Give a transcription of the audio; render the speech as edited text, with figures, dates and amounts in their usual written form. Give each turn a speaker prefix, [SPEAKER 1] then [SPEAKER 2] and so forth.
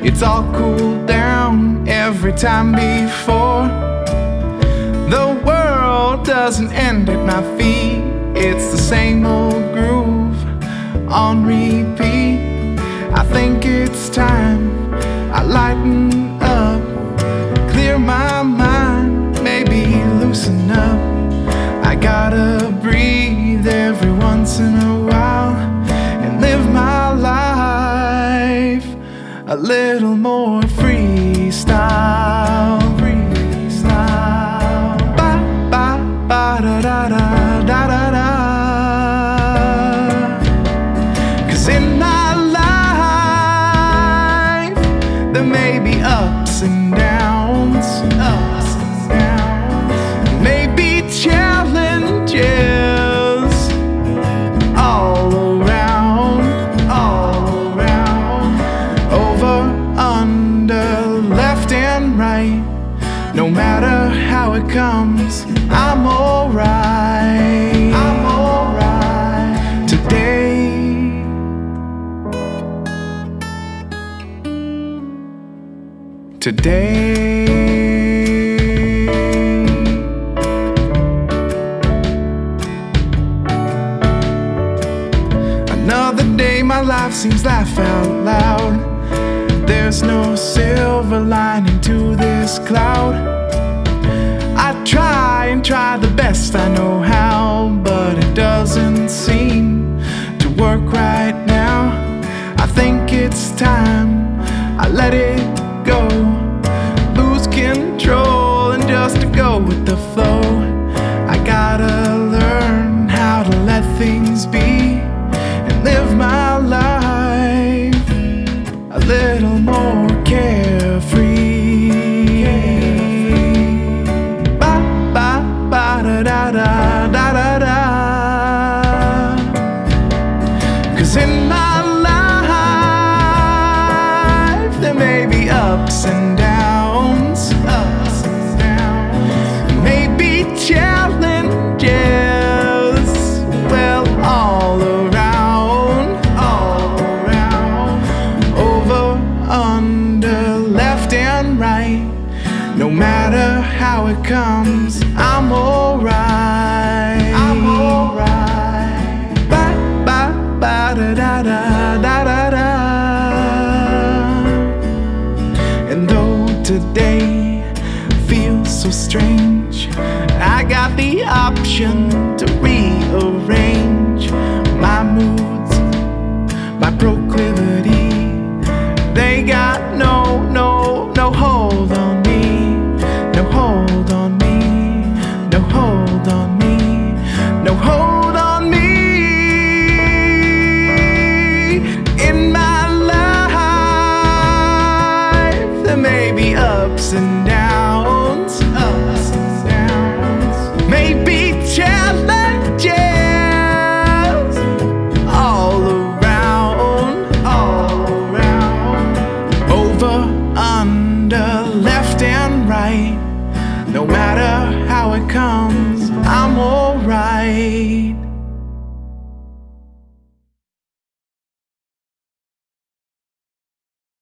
[SPEAKER 1] It's all cooled down every time before. The world doesn't end at my feet. It's the same old groove on repeat. I think it's time I lighten up, clear my mind, maybe loosen up. I gotta breathe every once in a while and live my life a little more freestyle. Freestyle. Ba ba ba da da da da da da. 'Cause in my life there may be ups and downs, maybe challenges all around, over, under, left and right. No matter how it comes, I'm alright. I'm alright today. Another day, my life seems laugh out loud. There's no silver lining to this cloud. I try and try the best I know how, but it doesn't seem to work right now. I think it's time I let it go, lose control and just to go with the flow. I gotta learn how to let things be and live my life a little more carefree. Ba ba ba da da da da da da. 'Cause in my life there may be ups and downs, maybe challenges, well, all around, over, under, left and right. No matter how it comes, I'm alright. I'm alright. Ba ba ba da da da da da da. And though today feels so strange, I got the option to rearrange my moods, my proclivity. They got no hold on me, no hold on me, no hold on me, no hold on me. In my life there may be ups and downs, maybe challenges all around, over, under, left and right. No matter how it comes, I'm alright.